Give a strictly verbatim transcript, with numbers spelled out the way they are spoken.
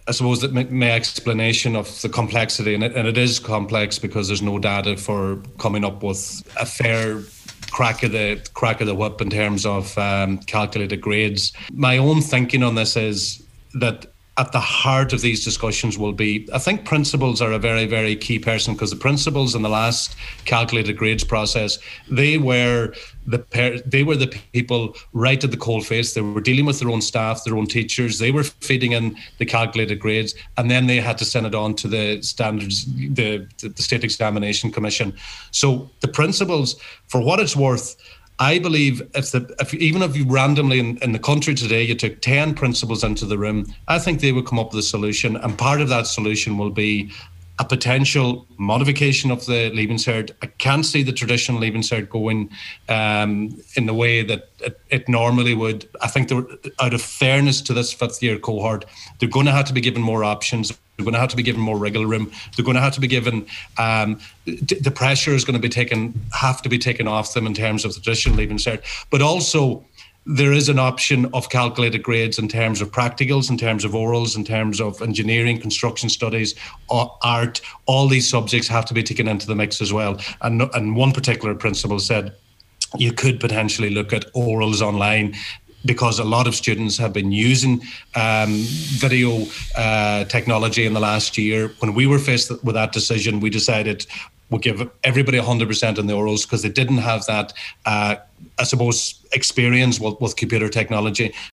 I suppose that my, my explanation of the complexity, and it, and it is complex because there's no data for coming up with a fair crack of the crack of the whip in terms of um, calculated grades. My own thinking on this is that at the heart of these discussions will be, I think principals are a very, very key person, because the principals in the last calculated grades process, they were the they were the people right at the coalface. They were dealing with their own staff, their own teachers. They were feeding in the calculated grades, and then they had to send it on to the standards, the, the State Examination Commission. So the principals, for what it's worth, I believe if the if even if you randomly in, in the country today you took ten principals into the room, I think they would come up with a solution, and part of that solution will be a potential modification of the Leaving Cert. I can't see the traditional Leaving Cert going um, in the way that it, it normally would. I think they're, out of fairness to this fifth year cohort, they're going to have to be given more options. They're going to have to be given more wriggle room. They're going to have to be given, um, the pressure is going to be taken, have to be taken off them in terms of the traditional Leaving Cert. But also, there is an option of calculated grades in terms of practicals, in terms of orals, in terms of engineering, construction studies, art. All these subjects have to be taken into the mix as well. And, and one particular principal said you could potentially look at orals online, because a lot of students have been using um, video uh, technology in the last year. When we were faced with that decision, we decided we'll give everybody one hundred percent in the orals, because they didn't have that, uh, I suppose, experience with, with computer technology.